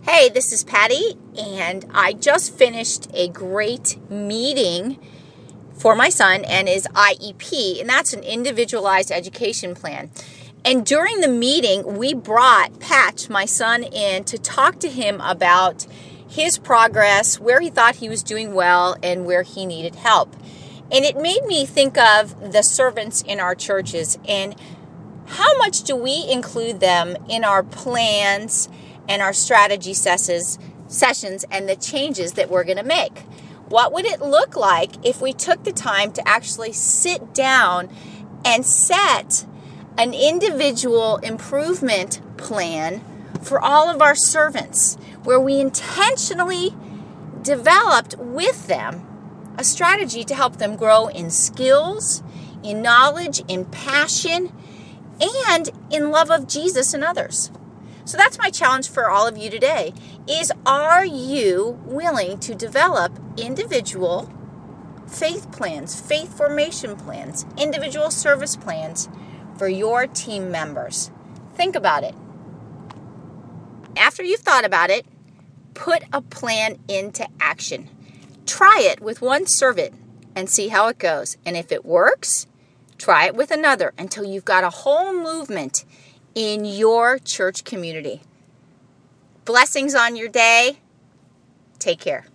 Hey, this is Patty, and I just finished a great meeting for my son and his IEP, and that's an individualized education plan. And during the meeting, we brought Patch, my son, in to talk to him about his progress, where he thought he was doing well, and where he needed help. And it made me think of the servants in our churches and how much do we include them in our plans and our strategy sessions and the changes that we're going to make. What would it look like if we took the time to actually sit down and set an individual improvement plan for all of our servants, where we intentionally developed with them a strategy to help them grow in skills, in knowledge, in passion, and in love of Jesus and others. So that's my challenge for all of you today, is are you willing to develop individual faith plans, faith formation plans, individual service plans for your team members? Think about it. After you've thought about it, put a plan into action. Try it with one servant and see how it goes. And if it works, try it with another until you've got a whole movement in your church community. Blessings on your day. Take care.